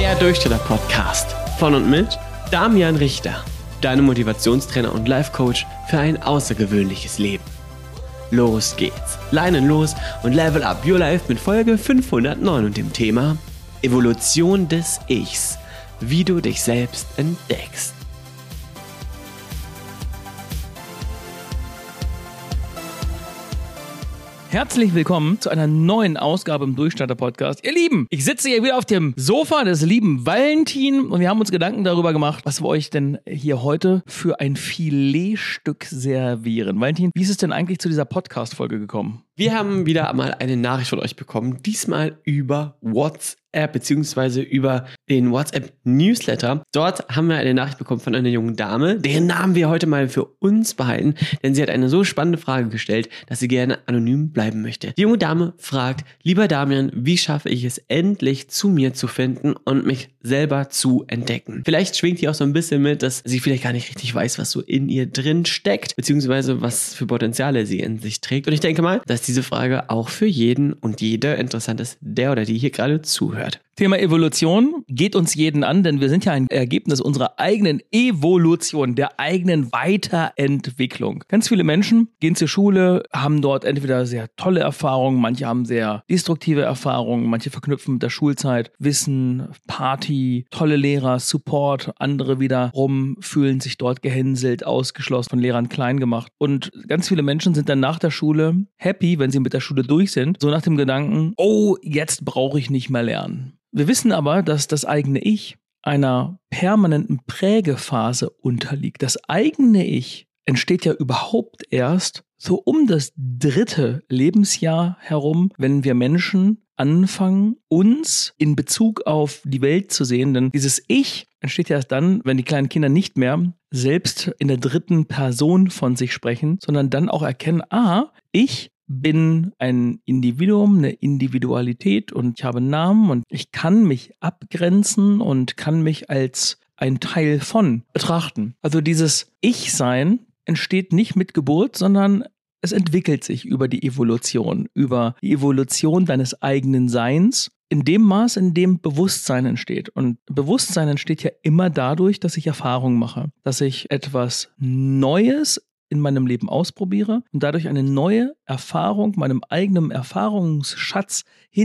Der Durchstarter-Podcast von und mit Damian Richter, deinem Motivationstrainer und Life-Coach für ein außergewöhnliches Leben. Los geht's, leinen los und level up your life mit Folge 509 und dem Thema Evolution des Ichs, wie du dich selbst entdeckst. Herzlich willkommen zu einer neuen Ausgabe im Durchstarter-Podcast. Ihr Lieben, ich sitze hier wieder auf dem Sofa des lieben Valentin und wir haben uns Gedanken darüber gemacht, was wir euch denn hier heute für ein Filetstück servieren. Valentin, wie ist es denn eigentlich zu dieser Podcast-Folge gekommen? Wir haben wieder mal eine Nachricht von euch bekommen, diesmal über WhatsApp beziehungsweise über den WhatsApp-Newsletter. Dort haben wir eine Nachricht bekommen von einer jungen Dame, deren Namen wir heute mal für uns behalten, denn sie hat eine so spannende Frage gestellt, dass sie gerne anonym bleiben möchte. Die junge Dame fragt: Lieber Damian, wie schaffe ich es endlich zu mir zu finden und mich selber zu entdecken? Vielleicht schwingt hier auch so ein bisschen mit, dass sie vielleicht gar nicht richtig weiß, was so in ihr drin steckt, beziehungsweise was für Potenziale sie in sich trägt. Und ich denke mal, dass diese Frage auch für jeden und jede interessant ist, der oder die hier gerade zuhört. Thema Evolution geht uns jeden an, denn wir sind ja ein Ergebnis unserer eigenen Evolution, der eigenen Weiterentwicklung. Ganz viele Menschen gehen zur Schule, haben dort entweder sehr tolle Erfahrungen, manche haben sehr destruktive Erfahrungen, manche verknüpfen mit der Schulzeit Wissen, Party, tolle Lehrer, Support, andere wiederum fühlen sich dort gehänselt, ausgeschlossen, von Lehrern klein gemacht. Und ganz viele Menschen sind dann nach der Schule happy, wenn sie mit der Schule durch sind, so nach dem Gedanken: oh, jetzt brauche ich nicht mehr lernen. Wir wissen aber, dass das eigene Ich einer permanenten Prägephase unterliegt. Das eigene Ich entsteht ja überhaupt erst so um das 3. Lebensjahr herum, wenn wir Menschen anfangen, uns in Bezug auf die Welt zu sehen. Denn dieses Ich entsteht ja erst dann, wenn die kleinen Kinder nicht mehr selbst in der 3. Person von sich sprechen, sondern dann auch erkennen: ich bin ein Individuum, eine Individualität und ich habe einen Namen und ich kann mich abgrenzen und kann mich als ein Teil von betrachten. Also dieses Ich-Sein entsteht nicht mit Geburt, sondern es entwickelt sich über die Evolution deines eigenen Seins, in dem Maß, in dem Bewusstsein entsteht. Und Bewusstsein entsteht ja immer dadurch, dass ich Erfahrungen mache, dass ich etwas Neues in meinem Leben ausprobiere und dadurch eine neue Erfahrung meinem eigenen Erfahrungsschatz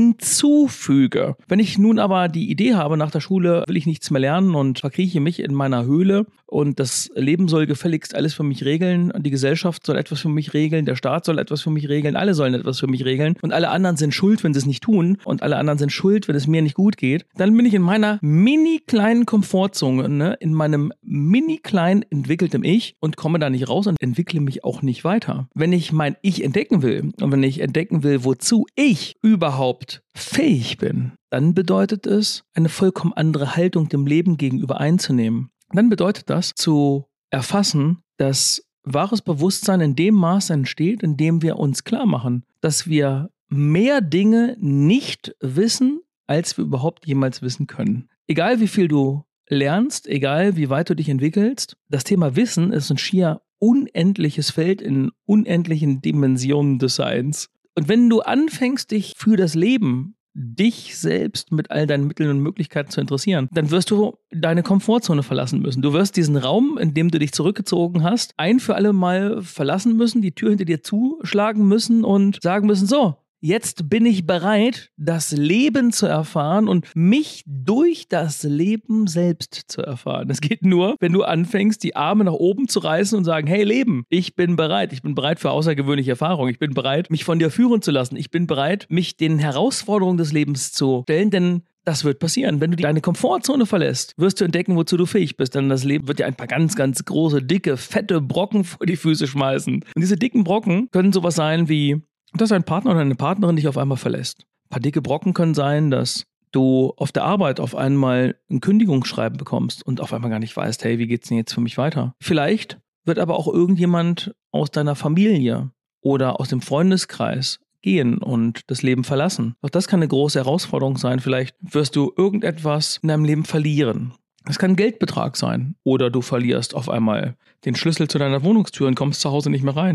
hinzufüge. Wenn ich nun aber die Idee habe, nach der Schule will ich nichts mehr lernen und verkrieche mich in meiner Höhle und das Leben soll gefälligst alles für mich regeln, die Gesellschaft soll etwas für mich regeln, der Staat soll etwas für mich regeln, alle sollen etwas für mich regeln und alle anderen sind schuld, wenn sie es nicht tun und alle anderen sind schuld, wenn es mir nicht gut geht, dann bin ich in meiner mini kleinen Komfortzone, in meinem mini kleinen entwickeltem Ich und komme da nicht raus und entwickle mich auch nicht weiter. Wenn ich mein Ich entdecken will und wenn ich entdecken will, wozu ich überhaupt fähig bin, dann bedeutet es, eine vollkommen andere Haltung dem Leben gegenüber einzunehmen. Dann bedeutet das, zu erfassen, dass wahres Bewusstsein in dem Maß entsteht, in dem wir uns klar machen, dass wir mehr Dinge nicht wissen, als wir überhaupt jemals wissen können. Egal wie viel du lernst, egal wie weit du dich entwickelst, das Thema Wissen ist ein schier unendliches Feld in unendlichen Dimensionen des Seins. Und wenn du anfängst, dich für das Leben, dich selbst mit all deinen Mitteln und Möglichkeiten zu interessieren, dann wirst du deine Komfortzone verlassen müssen. Du wirst diesen Raum, in dem du dich zurückgezogen hast, ein für alle Mal verlassen müssen, die Tür hinter dir zuschlagen müssen und sagen müssen: so, jetzt bin ich bereit, das Leben zu erfahren und mich durch das Leben selbst zu erfahren. Das geht nur, wenn du anfängst, die Arme nach oben zu reißen und sagen: hey Leben, ich bin bereit für außergewöhnliche Erfahrungen, ich bin bereit, mich von dir führen zu lassen, ich bin bereit, mich den Herausforderungen des Lebens zu stellen, denn das wird passieren. Wenn du deine Komfortzone verlässt, wirst du entdecken, wozu du fähig bist. Denn das Leben wird dir ein paar ganz, ganz große, dicke, fette Brocken vor die Füße schmeißen. Und diese dicken Brocken können sowas sein wie, dass ein Partner oder eine Partnerin dich auf einmal verlässt. Ein paar dicke Brocken können sein, dass du auf der Arbeit auf einmal ein Kündigungsschreiben bekommst und auf einmal gar nicht weißt: hey, wie geht's denn jetzt für mich weiter? Vielleicht wird aber auch irgendjemand aus deiner Familie oder aus dem Freundeskreis gehen und das Leben verlassen. Auch das kann eine große Herausforderung sein. Vielleicht wirst du irgendetwas in deinem Leben verlieren. Es kann ein Geldbetrag sein oder du verlierst auf einmal den Schlüssel zu deiner Wohnungstür und kommst zu Hause nicht mehr rein.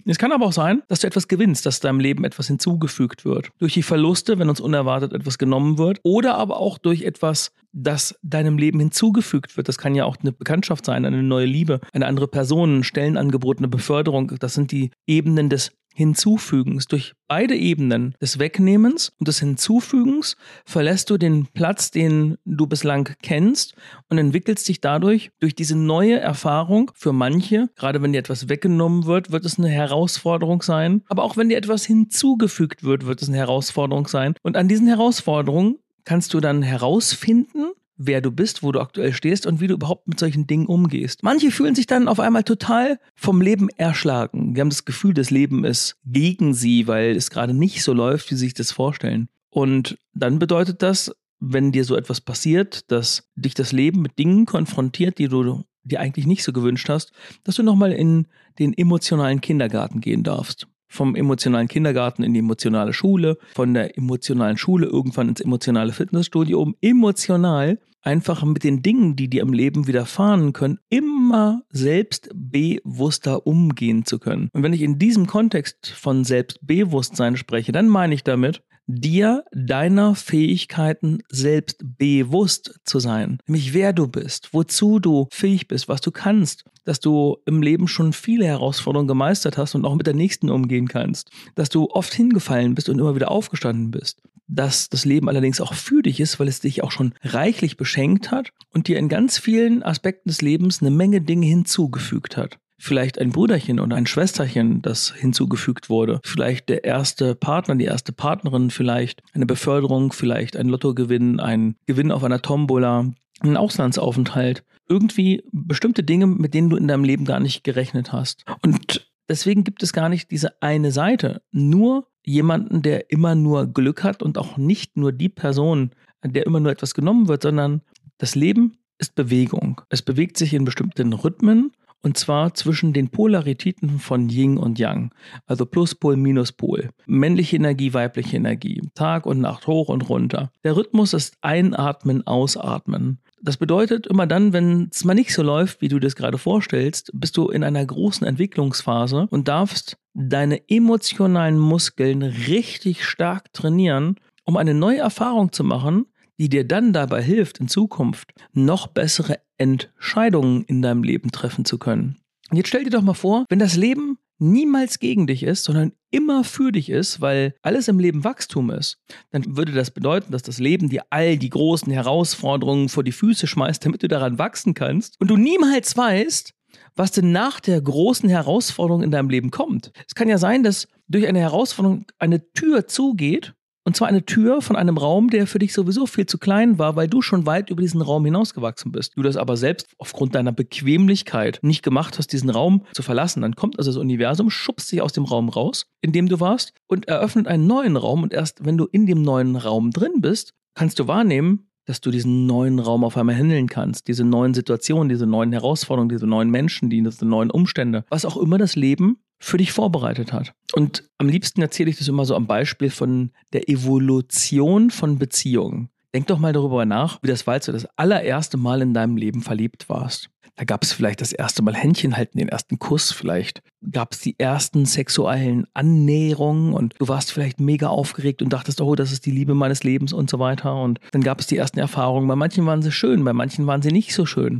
Es kann aber auch sein, dass du etwas gewinnst, dass deinem Leben etwas hinzugefügt wird. Durch die Verluste, wenn uns unerwartet etwas genommen wird, oder aber auch durch etwas, das deinem Leben hinzugefügt wird. Das kann ja auch eine Bekanntschaft sein, eine neue Liebe, eine andere Person, ein Stellenangebot, eine Beförderung. Das sind die Ebenen des Hinzufügens. Durch beide Ebenen des Wegnehmens und des Hinzufügens verlässt du den Platz, den du bislang kennst und entwickelst dich dadurch durch diese neue Erfahrung. Für manche, gerade wenn dir etwas weggenommen wird, wird es eine Herausforderung sein. Aber auch wenn dir etwas hinzugefügt wird, wird es eine Herausforderung sein. Und an diesen Herausforderungen kannst du dann herausfinden, wer du bist, wo du aktuell stehst und wie du überhaupt mit solchen Dingen umgehst. Manche fühlen sich dann auf einmal total vom Leben erschlagen. Die haben das Gefühl, das Leben ist gegen sie, weil es gerade nicht so läuft, wie sie sich das vorstellen. Und dann bedeutet das, wenn dir so etwas passiert, dass dich das Leben mit Dingen konfrontiert, die du dir eigentlich nicht so gewünscht hast, dass du nochmal in den emotionalen Kindergarten gehen darfst. Vom emotionalen Kindergarten in die emotionale Schule, von der emotionalen Schule irgendwann ins emotionale Fitnessstudio, um emotional einfach mit den Dingen, die dir im Leben widerfahren können, immer selbstbewusster umgehen zu können. Und wenn ich in diesem Kontext von Selbstbewusstsein spreche, dann meine ich damit, dir deiner Fähigkeiten selbst bewusst zu sein. Nämlich wer du bist, wozu du fähig bist, was du kannst, dass du im Leben schon viele Herausforderungen gemeistert hast und auch mit der nächsten umgehen kannst, dass du oft hingefallen bist und immer wieder aufgestanden bist, dass das Leben allerdings auch für dich ist, weil es dich auch schon reichlich beschenkt hat und dir in ganz vielen Aspekten des Lebens eine Menge Dinge hinzugefügt hat. Vielleicht ein Brüderchen oder ein Schwesterchen, das hinzugefügt wurde. Vielleicht der erste Partner, die erste Partnerin, vielleicht eine Beförderung, vielleicht ein Lottogewinn, ein Gewinn auf einer Tombola, ein Auslandsaufenthalt. Irgendwie bestimmte Dinge, mit denen du in deinem Leben gar nicht gerechnet hast. Und deswegen gibt es gar nicht diese eine Seite. Nur jemanden, der immer nur Glück hat und auch nicht nur die Person, an der immer nur etwas genommen wird, sondern das Leben ist Bewegung. Es bewegt sich in bestimmten Rhythmen. Und zwar zwischen den Polaritäten von Yin und Yang, also Pluspol, Minuspol, männliche Energie, weibliche Energie, Tag und Nacht, hoch und runter. Der Rhythmus ist Einatmen, Ausatmen. Das bedeutet, immer dann, wenn es mal nicht so läuft, wie du das gerade vorstellst, bist du in einer großen Entwicklungsphase und darfst deine emotionalen Muskeln richtig stark trainieren, um eine neue Erfahrung zu machen, die dir dann dabei hilft, in Zukunft noch bessere Entscheidungen in deinem Leben treffen zu können. Und jetzt stell dir doch mal vor, wenn das Leben niemals gegen dich ist, sondern immer für dich ist, weil alles im Leben Wachstum ist, dann würde das bedeuten, dass das Leben dir all die großen Herausforderungen vor die Füße schmeißt, damit du daran wachsen kannst und du niemals weißt, was denn nach der großen Herausforderung in deinem Leben kommt. Es kann ja sein, dass durch eine Herausforderung eine Tür zugeht, und zwar eine Tür von einem Raum, der für dich sowieso viel zu klein war, weil du schon weit über diesen Raum hinausgewachsen bist. Du das aber selbst aufgrund deiner Bequemlichkeit nicht gemacht hast, diesen Raum zu verlassen. Dann kommt also das Universum, schubst dich aus dem Raum raus, in dem du warst, und eröffnet einen neuen Raum. Und erst wenn du in dem neuen Raum drin bist, kannst du wahrnehmen, dass du diesen neuen Raum auf einmal handeln kannst. Diese neuen Situationen, diese neuen Herausforderungen, diese neuen Menschen, diese neuen Umstände. Was auch immer das Leben für dich vorbereitet hat. Und am liebsten erzähle ich das immer so am Beispiel von der Evolution von Beziehungen. Denk doch mal darüber nach, wie das war, als du das allererste Mal in deinem Leben verliebt warst. Da gab es vielleicht das erste Mal Händchen halten, den ersten Kuss, vielleicht gab es die ersten sexuellen Annäherungen und du warst vielleicht mega aufgeregt und dachtest, oh, das ist die Liebe meines Lebens und so weiter. Und dann gab es die ersten Erfahrungen. Bei manchen waren sie schön, bei manchen waren sie nicht so schön.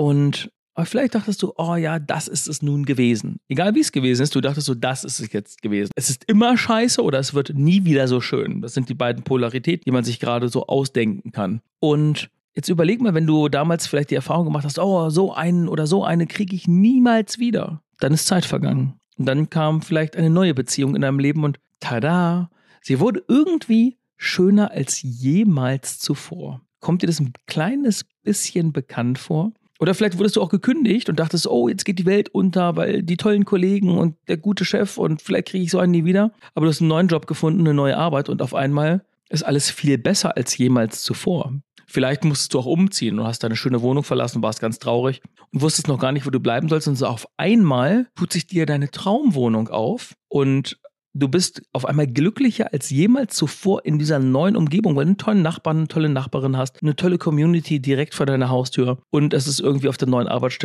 Aber vielleicht dachtest du, oh ja, das ist es nun gewesen. Egal wie es gewesen ist, du dachtest so, das ist es jetzt gewesen. Es ist immer scheiße oder es wird nie wieder so schön. Das sind die beiden Polaritäten, die man sich gerade so ausdenken kann. Und jetzt überleg mal, wenn du damals vielleicht die Erfahrung gemacht hast, oh, so einen oder so eine kriege ich niemals wieder. Dann ist Zeit vergangen. Und dann kam vielleicht eine neue Beziehung in deinem Leben und tada, sie wurde irgendwie schöner als jemals zuvor. Kommt dir das ein kleines bisschen bekannt vor? Oder vielleicht wurdest du auch gekündigt und dachtest, oh, jetzt geht die Welt unter, weil die tollen Kollegen und der gute Chef und vielleicht kriege ich so einen nie wieder. Aber du hast einen neuen Job gefunden, eine neue Arbeit und auf einmal ist alles viel besser als jemals zuvor. Vielleicht musstest du auch umziehen und hast deine schöne Wohnung verlassen, warst ganz traurig und wusstest noch gar nicht, wo du bleiben sollst. Und so auf einmal tut sich dir deine Traumwohnung auf und du bist auf einmal glücklicher als jemals zuvor in dieser neuen Umgebung, weil du einen tollen Nachbarn, eine tolle Nachbarin hast, eine tolle Community direkt vor deiner Haustür und es ist irgendwie auf der neuen Arbeitsstelle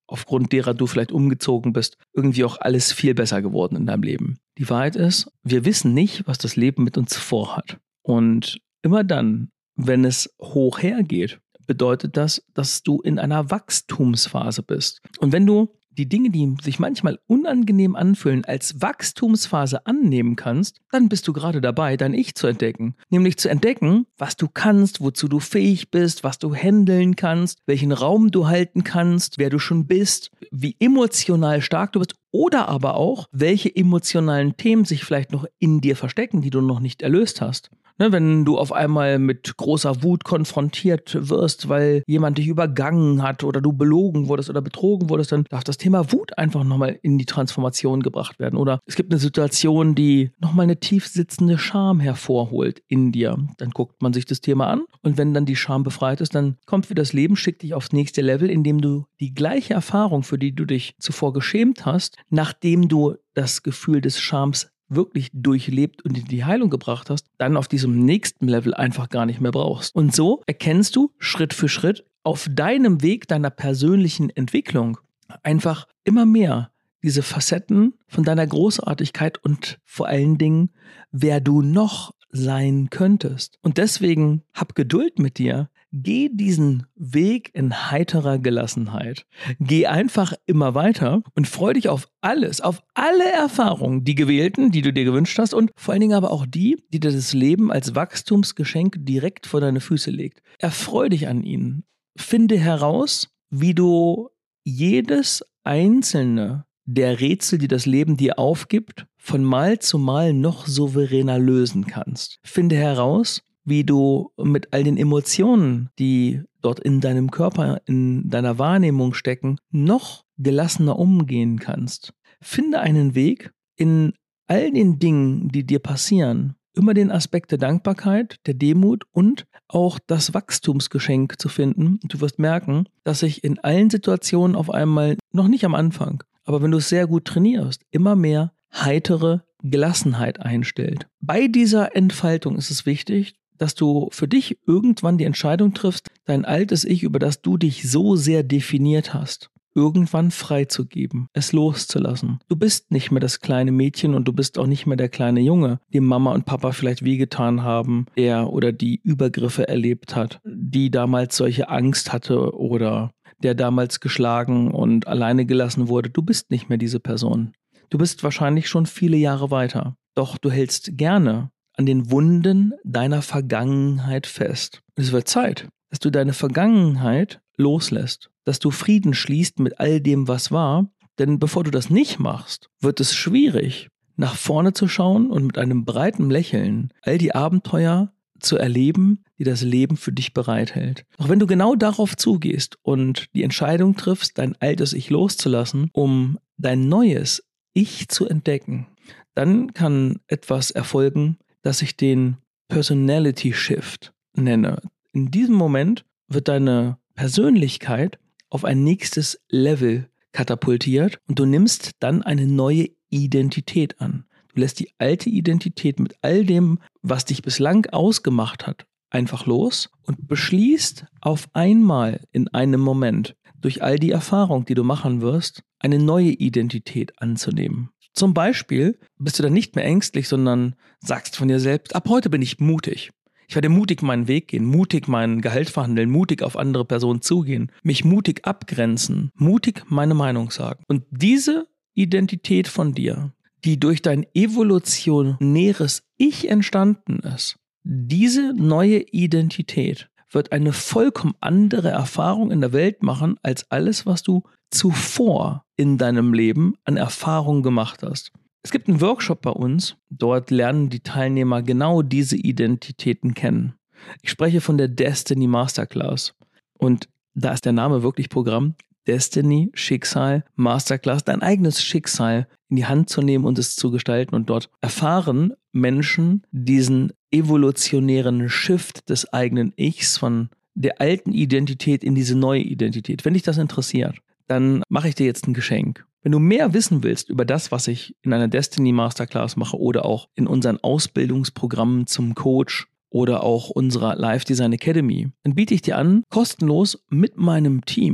aufgrund derer du vielleicht umgezogen bist, irgendwie auch alles viel besser geworden in deinem Leben. Die Wahrheit ist, wir wissen nicht, was das Leben mit uns vorhat. Und immer dann, wenn es hoch hergeht, bedeutet das, dass du in einer Wachstumsphase bist. Und wenn du die Dinge, die sich manchmal unangenehm anfühlen, als Wachstumsphase annehmen kannst, dann bist du gerade dabei, dein Ich zu entdecken. Nämlich zu entdecken, was du kannst, wozu du fähig bist, was du handeln kannst, welchen Raum du halten kannst, wer du schon bist, wie emotional stark du bist oder aber auch, welche emotionalen Themen sich vielleicht noch in dir verstecken, die du noch nicht erlöst hast. Ne, wenn du auf einmal mit großer Wut konfrontiert wirst, weil jemand dich übergangen hat oder du belogen wurdest oder betrogen wurdest, dann darf das Thema Wut einfach nochmal in die Transformation gebracht werden. Oder es gibt eine Situation, die nochmal eine tief sitzende Scham hervorholt in dir. Dann guckt man sich das Thema an und wenn dann die Scham befreit ist, dann kommt wieder das Leben, schickt dich aufs nächste Level, indem du die gleiche Erfahrung, für die du dich zuvor geschämt hast, nachdem du das Gefühl des Schams wirklich durchlebt und in die Heilung gebracht hast, dann auf diesem nächsten Level einfach gar nicht mehr brauchst. Und so erkennst du Schritt für Schritt auf deinem Weg deiner persönlichen Entwicklung einfach immer mehr diese Facetten von deiner Großartigkeit und vor allen Dingen, wer du noch sein könntest. Und deswegen hab Geduld mit dir. Geh diesen Weg in heiterer Gelassenheit. Geh einfach immer weiter und freu dich auf alles, auf alle Erfahrungen, die gewählten, die du dir gewünscht hast und vor allen Dingen aber auch die dir das Leben als Wachstumsgeschenk direkt vor deine Füße legt. Erfreu dich an ihnen. Finde heraus, wie du jedes einzelne der Rätsel, die das Leben dir aufgibt, von Mal zu Mal noch souveräner lösen kannst. Finde heraus, wie du mit all den Emotionen, die dort in deinem Körper, in deiner Wahrnehmung stecken, noch gelassener umgehen kannst. Finde einen Weg, in all den Dingen, die dir passieren, immer den Aspekt der Dankbarkeit, der Demut und auch das Wachstumsgeschenk zu finden. Du wirst merken, dass sich in allen Situationen auf einmal, noch nicht am Anfang, aber wenn du es sehr gut trainierst, immer mehr heitere Gelassenheit einstellt. Bei dieser Entfaltung ist es wichtig, dass du für dich irgendwann die Entscheidung triffst, dein altes Ich, über das du dich so sehr definiert hast, irgendwann freizugeben, es loszulassen. Du bist nicht mehr das kleine Mädchen und du bist auch nicht mehr der kleine Junge, dem Mama und Papa vielleicht wehgetan haben, der oder die Übergriffe erlebt hat, die damals solche Angst hatte oder der damals geschlagen und alleine gelassen wurde. Du bist nicht mehr diese Person. Du bist wahrscheinlich schon viele Jahre weiter. Doch du hältst gerne an den Wunden deiner Vergangenheit fest. Es wird Zeit, dass du deine Vergangenheit loslässt, dass du Frieden schließt mit all dem, was war. Denn bevor du das nicht machst, wird es schwierig, nach vorne zu schauen und mit einem breiten Lächeln all die Abenteuer zu erleben, die das Leben für dich bereithält. Doch wenn du genau darauf zugehst und die Entscheidung triffst, dein altes Ich loszulassen, um dein neues Ich zu entdecken, dann kann etwas erfolgen, das ich den Personality Shift nenne. In diesem Moment wird deine Persönlichkeit auf ein nächstes Level katapultiert und du nimmst dann eine neue Identität an. Du lässt die alte Identität mit all dem, was dich bislang ausgemacht hat, einfach los und beschließt auf einmal in einem Moment, durch all die Erfahrung, die du machen wirst, eine neue Identität anzunehmen. Zum Beispiel bist du dann nicht mehr ängstlich, sondern sagst von dir selbst, ab heute bin ich mutig. Ich werde mutig meinen Weg gehen, mutig mein Gehalt verhandeln, mutig auf andere Personen zugehen, mich mutig abgrenzen, mutig meine Meinung sagen. Und diese Identität von dir, die durch dein evolutionäres Ich entstanden ist, diese neue Identität wird eine vollkommen andere Erfahrung in der Welt machen, als alles, was du zuvor in deinem Leben an Erfahrungen gemacht hast. Es gibt einen Workshop bei uns, dort lernen die Teilnehmer genau diese Identitäten kennen. Ich spreche von der Destiny Masterclass und da ist der Name wirklich Programm. Destiny, Schicksal, Masterclass, dein eigenes Schicksal in die Hand zu nehmen und es zu gestalten. Und dort erfahren Menschen diesen evolutionären Shift des eigenen Ichs von der alten Identität in diese neue Identität. Wenn dich das interessiert, dann mache ich dir jetzt ein Geschenk. Wenn du mehr wissen willst über das, was ich in einer Destiny Masterclass mache oder auch in unseren Ausbildungsprogrammen zum Coach oder auch unserer Life Design Academy, dann biete ich dir an, kostenlos mit meinem Team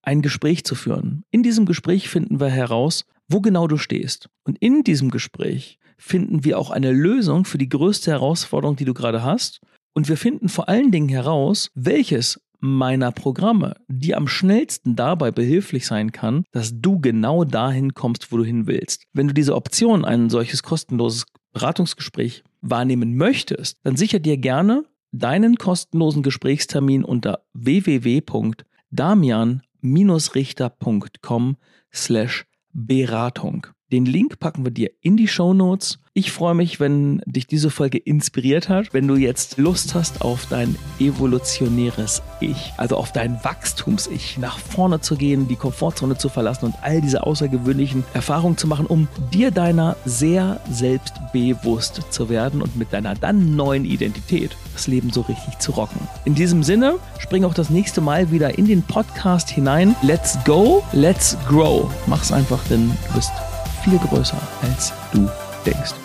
ein Gespräch zu führen. In diesem Gespräch finden wir heraus, wo genau du stehst. Und in diesem Gespräch finden wir auch eine Lösung für die größte Herausforderung, die du gerade hast. Und wir finden vor allen Dingen heraus, welches meiner Programme dir am schnellsten dabei behilflich sein kann, dass du genau dahin kommst, wo du hin willst. Wenn du diese Option, ein solches kostenloses Beratungsgespräch wahrnehmen möchtest, dann sicher dir gerne deinen kostenlosen Gesprächstermin unter www.damian-richter.com/Beratung. Den Link packen wir dir in die Shownotes. Ich freue mich, wenn dich diese Folge inspiriert hat, wenn du jetzt Lust hast auf dein evolutionäres Ich, also auf dein Wachstums-Ich, nach vorne zu gehen, die Komfortzone zu verlassen und all diese außergewöhnlichen Erfahrungen zu machen, um dir deiner sehr selbstbewusst zu werden und mit deiner dann neuen Identität das Leben so richtig zu rocken. In diesem Sinne, spring auch das nächste Mal wieder in den Podcast hinein. Let's go, let's grow. Mach's einfach, denn du bist viel größer, als du denkst.